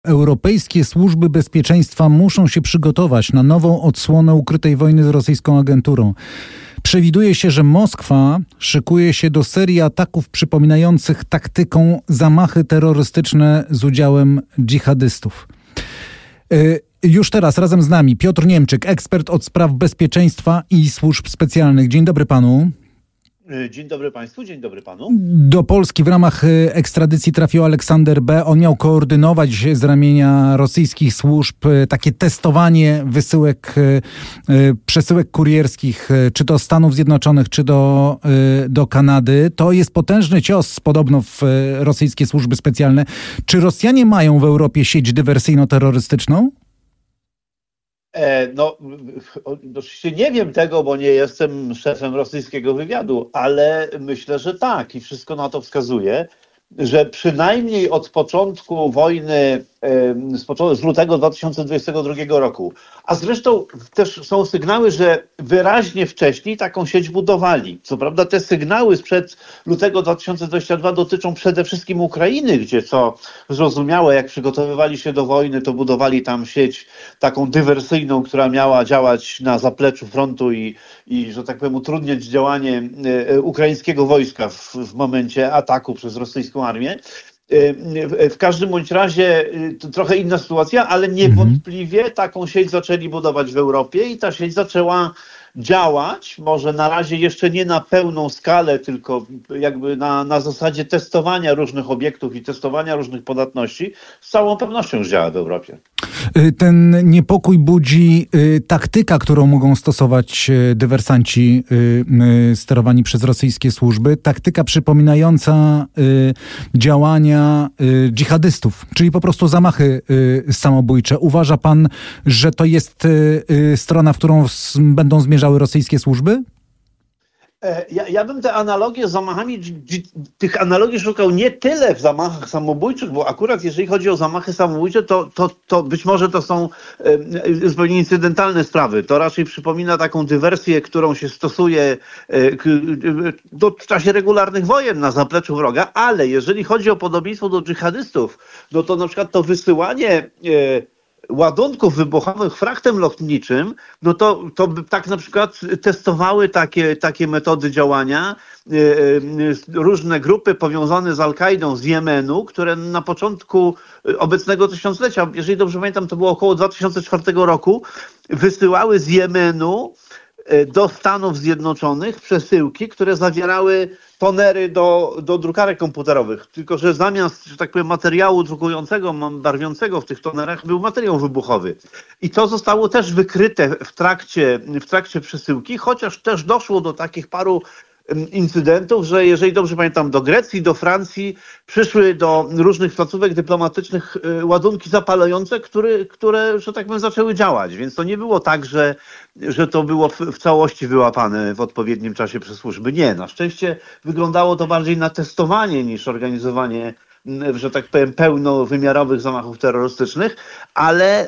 Europejskie służby bezpieczeństwa muszą się przygotować na nową odsłonę ukrytej wojny z rosyjską agenturą. Przewiduje się, że Moskwa szykuje się do serii ataków przypominających taktyką zamachy terrorystyczne z udziałem dżihadystów. Już teraz razem z nami Piotr Niemczyk, ekspert od spraw bezpieczeństwa i służb specjalnych. Dzień dobry panu. Dzień dobry państwu, dzień dobry panu. Do Polski w ramach ekstradycji trafił Aleksander B. On miał koordynować z ramienia rosyjskich służb takie testowanie przesyłek kurierskich, czy to Stanów Zjednoczonych, czy do Kanady. To jest potężny cios podobno w rosyjskie służby specjalne. Czy Rosjanie mają w Europie sieć dywersyjno-terrorystyczną? No, oczywiście nie wiem tego, bo nie jestem szefem rosyjskiego wywiadu, ale myślę, że tak i wszystko na to wskazuje, że przynajmniej od początku wojny, z lutego 2022 roku, a zresztą też są sygnały, że wyraźnie wcześniej taką sieć budowali. Co prawda te sygnały sprzed lutego 2022 dotyczą przede wszystkim Ukrainy, gdzie co zrozumiałe, jak przygotowywali się do wojny, to budowali tam sieć taką dywersyjną, która miała działać na zapleczu frontu i że tak powiem utrudniać działanie ukraińskiego wojska w momencie ataku przez rosyjską armię. W każdym bądź razie to trochę inna sytuacja, ale niewątpliwie taką sieć zaczęli budować w Europie i ta sieć zaczęła działać, może na razie jeszcze nie na pełną skalę, tylko jakby na zasadzie testowania różnych obiektów i testowania różnych podatności, z całą pewnością już działa w Europie. Ten niepokój budzi taktyka, którą mogą stosować dywersanci sterowani przez rosyjskie służby. Taktyka przypominająca działania dżihadystów, czyli po prostu zamachy samobójcze. Uważa pan, że to jest strona, w którą będą zmierzały rosyjskie służby? Ja bym te analogie z zamachami, tych analogii szukał nie tyle w zamachach samobójczych, bo akurat jeżeli chodzi o zamachy samobójcze, to być może to są zupełnie incydentalne sprawy. To raczej przypomina taką dywersję, którą się stosuje w czasie regularnych wojen na zapleczu wroga, ale jeżeli chodzi o podobieństwo do dżihadystów, no to na przykład to wysyłanie ładunków wybuchowych frachtem lotniczym, no to by tak na przykład testowały takie metody działania różne grupy powiązane z Al-Kaidą z Jemenu, które na początku obecnego tysiąclecia, jeżeli dobrze pamiętam, to było około 2004 roku, wysyłały z Jemenu do Stanów Zjednoczonych przesyłki, które zawierały tonery do drukarek komputerowych. Tylko że zamiast, że tak powiem, materiału drukującego, barwiącego w tych tonerach był materiał wybuchowy. I to zostało też wykryte w trakcie przesyłki, chociaż też doszło do takich paru incydentów, że jeżeli dobrze pamiętam, do Grecji, do Francji przyszły do różnych placówek dyplomatycznych ładunki zapalające, które, że tak powiem, zaczęły działać. Więc to nie było tak, że to było w całości wyłapane w odpowiednim czasie przez służby. Nie, na szczęście wyglądało to bardziej na testowanie niż organizowanie, że tak powiem, pełnowymiarowych zamachów terrorystycznych, ale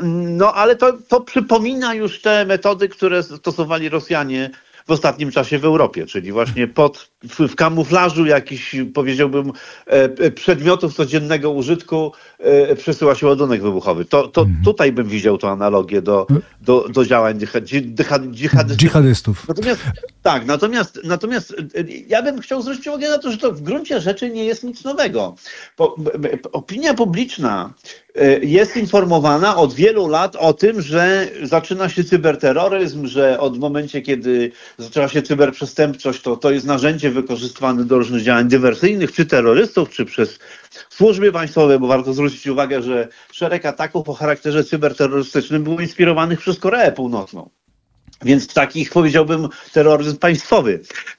to przypomina już te metody, które stosowali Rosjanie w ostatnim czasie w Europie, czyli właśnie w kamuflażu jakichś, powiedziałbym, przedmiotów codziennego użytku przesyła się ładunek wybuchowy. Tutaj bym widział tę analogię do działań dżihadystów. Natomiast ja bym chciał zwrócić uwagę na to, że to w gruncie rzeczy nie jest nic nowego. Opinia publiczna jest informowana od wielu lat o tym, że zaczyna się cyberterroryzm, że od momencie, kiedy zaczęła się cyberprzestępczość, to jest narzędzie wykorzystywane do różnych działań dywersyjnych, czy terrorystów, czy przez służby państwowe, bo warto zwrócić uwagę, że szereg ataków o charakterze cyberterrorystycznym było inspirowanych przez Koreę Północną. Więc takich, powiedziałbym, terroryzm państwowy.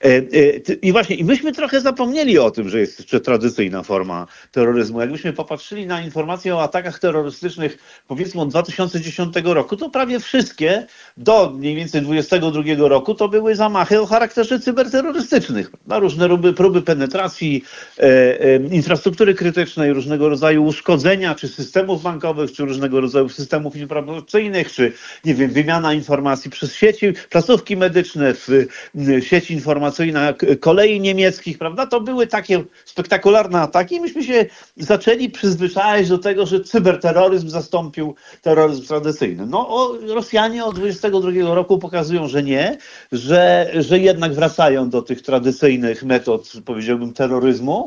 I myśmy trochę zapomnieli o tym, że jest jeszcze tradycyjna forma terroryzmu. Jakbyśmy popatrzyli na informacje o atakach terrorystycznych, powiedzmy od 2010 roku, to prawie wszystkie do mniej więcej 2022 roku to były zamachy o charakterze cyberterrorystycznych. Na różne próby penetracji infrastruktury krytycznej, różnego rodzaju uszkodzenia, czy systemów bankowych, czy różnego rodzaju systemów informacyjnych, czy, nie wiem, wymiana informacji przez sieci sieci, placówki medyczne, w sieci informacyjna kolei niemieckich, prawda? To były takie spektakularne ataki i myśmy się zaczęli przyzwyczajać do tego, że cyberterroryzm zastąpił terroryzm tradycyjny. No, Rosjanie od 22 roku pokazują, że nie, że jednak wracają do tych tradycyjnych metod, powiedziałbym, terroryzmu,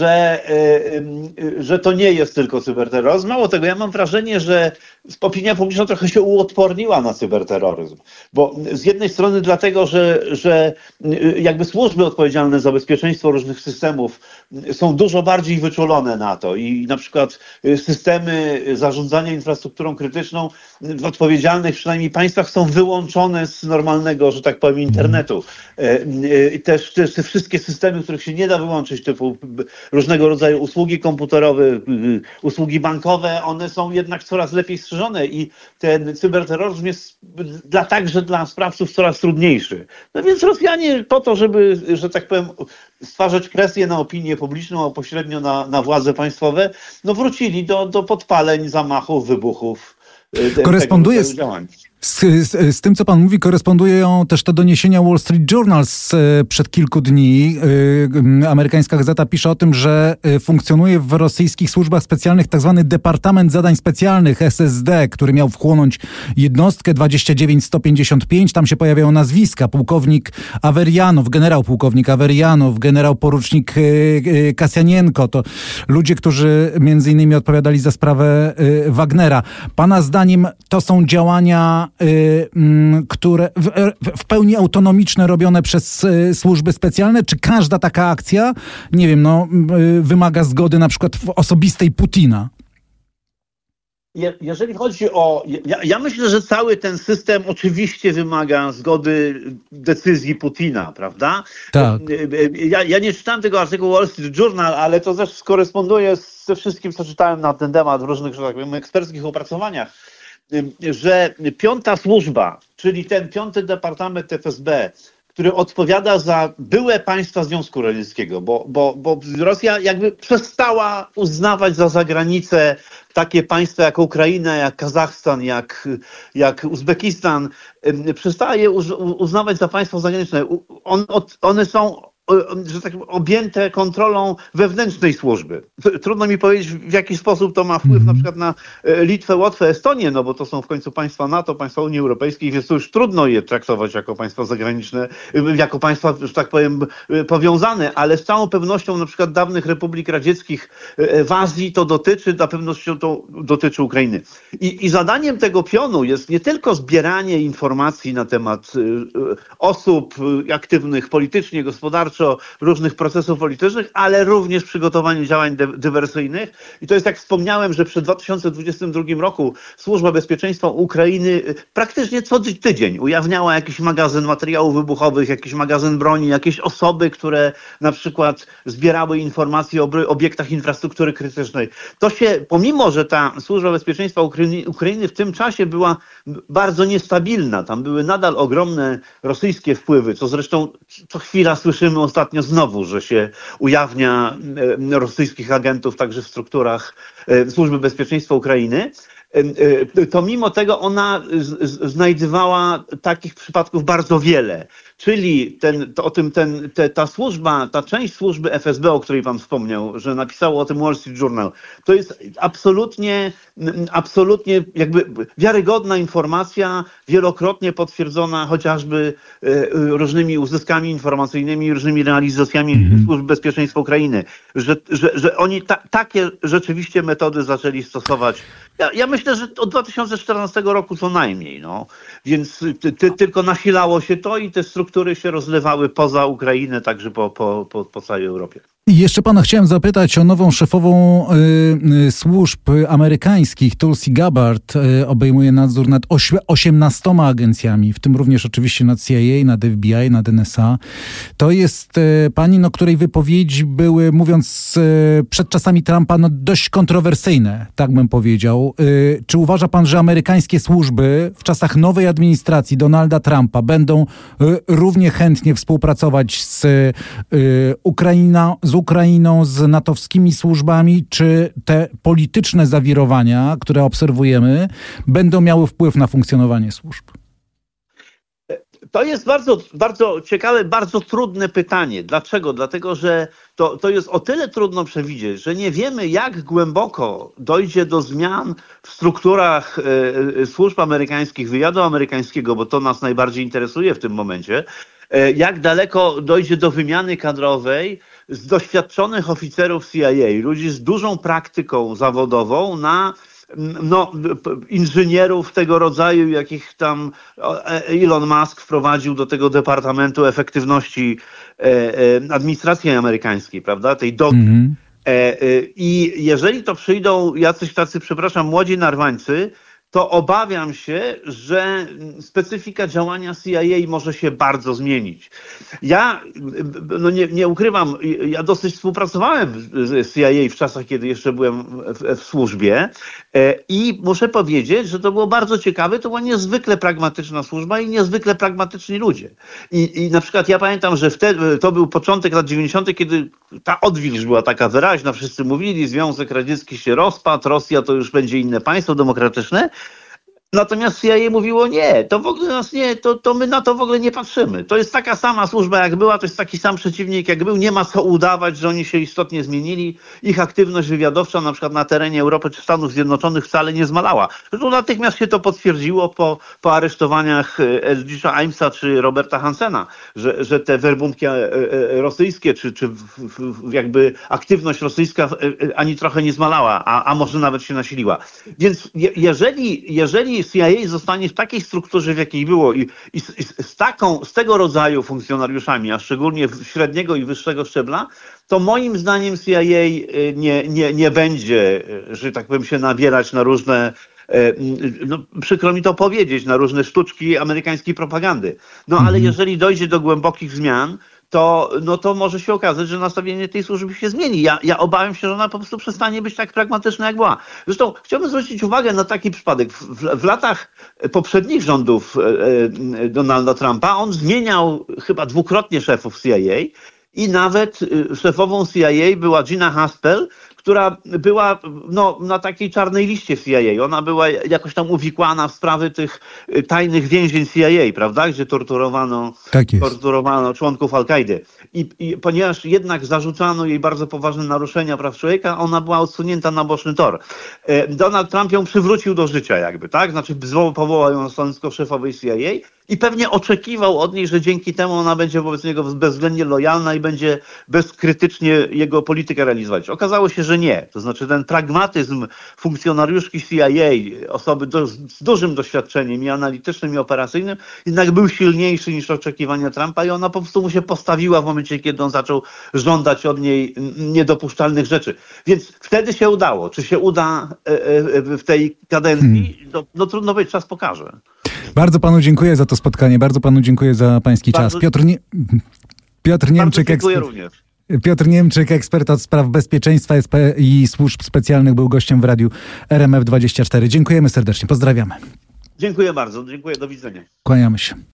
że to nie jest tylko cyberterroryzm. Mało tego, ja mam wrażenie, że opinia publiczna trochę się uodporniła na cyberterroryzm, bo z jednej strony dlatego, że jakby służby odpowiedzialne za bezpieczeństwo różnych systemów są dużo bardziej wyczulone na to i na przykład systemy zarządzania infrastrukturą krytyczną w odpowiedzialnych przynajmniej państwach są wyłączone z normalnego, że tak powiem, internetu. I też te wszystkie systemy, których się nie da wyłączyć, typu różnego rodzaju usługi komputerowe, usługi bankowe, one są jednak coraz lepiej strzeżone i ten cyberterroryzm jest także dla sprawców coraz trudniejszy. No więc Rosjanie po to, żeby, że tak powiem, stwarzać presję na opinię publiczną, a pośrednio na władze państwowe, no wrócili do podpaleń, zamachów, wybuchów. Koresponduje z tym, co pan mówi, korespondują też te doniesienia Wall Street Journal przed kilku dni. Amerykańska gazeta pisze o tym, że funkcjonuje w rosyjskich służbach specjalnych tzw. Departament Zadań Specjalnych, SSD, który miał wchłonąć jednostkę 29155. Tam się pojawiają nazwiska. Pułkownik Awerianow, generał pułkownik Awerianow, generał porucznik Kasjanienko. To ludzie, którzy między innymi odpowiadali za sprawę Wagnera. Pana zdaniem to są działania, które w pełni autonomiczne, robione przez służby specjalne, czy każda taka akcja, nie wiem, wymaga zgody na przykład osobistej Putina? Jeżeli chodzi o... Ja myślę, że cały ten system oczywiście wymaga zgody, decyzji Putina, prawda? Tak. Ja nie czytałem tego artykułu Wall Street Journal, ale to też skoresponduje ze wszystkim, co czytałem na ten temat w różnych, że tak powiem, eksperckich opracowaniach, że piąta służba, czyli ten piąty departament FSB, który odpowiada za byłe państwa Związku Radzieckiego, bo Rosja jakby przestała uznawać za zagranicę takie państwa jak Ukraina, jak Kazachstan, jak Uzbekistan, przestała je uznawać za państwo zagraniczne. One są, że tak powiem, objęte kontrolą wewnętrznej służby. Trudno mi powiedzieć, w jaki sposób to ma wpływ na przykład na Litwę, Łotwę, Estonię, no bo to są w końcu państwa NATO, państwa Unii Europejskiej, więc to już trudno je traktować jako państwa zagraniczne, jako państwa, że tak powiem, powiązane, ale z całą pewnością na przykład dawnych republik radzieckich w Azji to dotyczy, na pewnością to dotyczy Ukrainy. I zadaniem tego pionu jest nie tylko zbieranie informacji na temat osób aktywnych politycznie, gospodarczo, różnych procesów politycznych, ale również przygotowanie działań dywersyjnych. I to jest, jak wspomniałem, że przy 2022 roku Służba Bezpieczeństwa Ukrainy praktycznie co tydzień ujawniała jakiś magazyn materiałów wybuchowych, jakiś magazyn broni, jakieś osoby, które na przykład zbierały informacje o obiektach infrastruktury krytycznej. To się, pomimo że ta Służba Bezpieczeństwa Ukrainy w tym czasie była bardzo niestabilna, tam były nadal ogromne rosyjskie wpływy, co zresztą co chwila słyszymy ostatnio znowu, że się ujawnia rosyjskich agentów także w strukturach Służby Bezpieczeństwa Ukrainy, to mimo tego ona znajdowała takich przypadków bardzo wiele. Czyli ta służba, ta część służby FSB, o której pan wspomniał, że napisało o tym Wall Street Journal, to jest absolutnie jakby wiarygodna informacja, wielokrotnie potwierdzona chociażby różnymi uzyskami informacyjnymi, różnymi realizacjami Służby Bezpieczeństwa Ukrainy, że oni takie rzeczywiście metody zaczęli stosować. Ja myślę, że od 2014 roku co najmniej, więc tylko nasilało się to i te struktury się rozlewały poza Ukrainę, także po całej Europie. I jeszcze pana chciałem zapytać o nową szefową służb amerykańskich. Tulsi Gabbard obejmuje nadzór nad 18 agencjami, w tym również oczywiście nad CIA, nad FBI, nad NSA. To jest pani, której wypowiedzi były, mówiąc przed czasami Trumpa, dość kontrowersyjne, tak bym powiedział. Czy uważa pan, że amerykańskie służby w czasach nowej administracji Donalda Trumpa będą równie chętnie współpracować z Ukrainą, z natowskimi służbami, czy te polityczne zawirowania, które obserwujemy, będą miały wpływ na funkcjonowanie służb? To jest bardzo, bardzo ciekawe, bardzo trudne pytanie. Dlaczego? Dlatego, że to jest o tyle trudno przewidzieć, że nie wiemy, jak głęboko dojdzie do zmian w strukturach służb amerykańskich, wywiadu amerykańskiego, bo to nas najbardziej interesuje w tym momencie, jak daleko dojdzie do wymiany kadrowej z doświadczonych oficerów CIA, ludzi z dużą praktyką zawodową na inżynierów tego rodzaju, jakich tam Elon Musk wprowadził do tego Departamentu Efektywności Administracji Amerykańskiej, prawda, tej DOGI. I jeżeli to przyjdą jacyś tacy, przepraszam, młodzi narwańcy, to obawiam się, że specyfika działania CIA może się bardzo zmienić. Ja nie ukrywam, ja dosyć współpracowałem z CIA w czasach, kiedy jeszcze byłem w służbie i muszę powiedzieć, że to było bardzo ciekawe, to była niezwykle pragmatyczna służba i niezwykle pragmatyczni ludzie. I na przykład ja pamiętam, że wtedy, to był początek lat 90., kiedy ta odwilż była taka wyraźna, wszyscy mówili, Związek Radziecki się rozpadł, Rosja to już będzie inne państwo demokratyczne. Natomiast CIA mówiło nie, to w ogóle nas nie, to my na to w ogóle nie patrzymy. To jest taka sama służba jak była, to jest taki sam przeciwnik jak był, nie ma co udawać, że oni się istotnie zmienili. Ich aktywność wywiadowcza na przykład na terenie Europy czy Stanów Zjednoczonych wcale nie zmalała. Zresztą natychmiast się to potwierdziło po aresztowaniach Eldridge'a Amesa czy Roberta Hansena, że te werbunki rosyjskie czy jakby aktywność rosyjska ani trochę nie zmalała, a może nawet się nasiliła. Więc jeżeli CIA zostanie w takiej strukturze, w jakiej było i z tego rodzaju funkcjonariuszami, a szczególnie średniego i wyższego szczebla, to moim zdaniem CIA nie będzie, że tak powiem, się nabierać na różne, przykro mi to powiedzieć, na różne sztuczki amerykańskiej propagandy. Ale jeżeli dojdzie do głębokich zmian, to może się okazać, że nastawienie tej służby się zmieni. Ja obawiam się, że ona po prostu przestanie być tak pragmatyczna, jak była. Zresztą chciałbym zwrócić uwagę na taki przypadek. W latach poprzednich rządów Donalda Trumpa on zmieniał chyba dwukrotnie szefów CIA i nawet szefową CIA była Gina Haspel, która była na takiej czarnej liście CIA. Ona była jakoś tam uwikłana w sprawy tych tajnych więzień CIA, prawda? Gdzie torturowano członków Al-Kaidy. I ponieważ jednak zarzucano jej bardzo poważne naruszenia praw człowieka, ona była odsunięta na boczny tor. Donald Trump ją przywrócił do życia jakby, tak? Znaczy powołał ją na stanowisko szefowej CIA i pewnie oczekiwał od niej, że dzięki temu ona będzie wobec niego bezwzględnie lojalna i będzie bezkrytycznie jego politykę realizować. Okazało się, że nie. To znaczy ten pragmatyzm funkcjonariuszki CIA, osoby z dużym doświadczeniem i analitycznym i operacyjnym, jednak był silniejszy niż oczekiwania Trumpa i ona po prostu mu się postawiła w momencie, kiedy on zaczął żądać od niej niedopuszczalnych rzeczy. Więc wtedy się udało. Czy się uda w tej kadencji? Trudno powiedzieć, czas pokaże. Bardzo panu dziękuję za to spotkanie, bardzo panu dziękuję za pański czas. Piotr Niemczyk, Piotr Niemczyk, ekspert od spraw bezpieczeństwa i służb specjalnych, był gościem w radiu RMF24. Dziękujemy serdecznie, pozdrawiamy. Dziękuję bardzo, dziękuję, do widzenia. Kłaniamy się.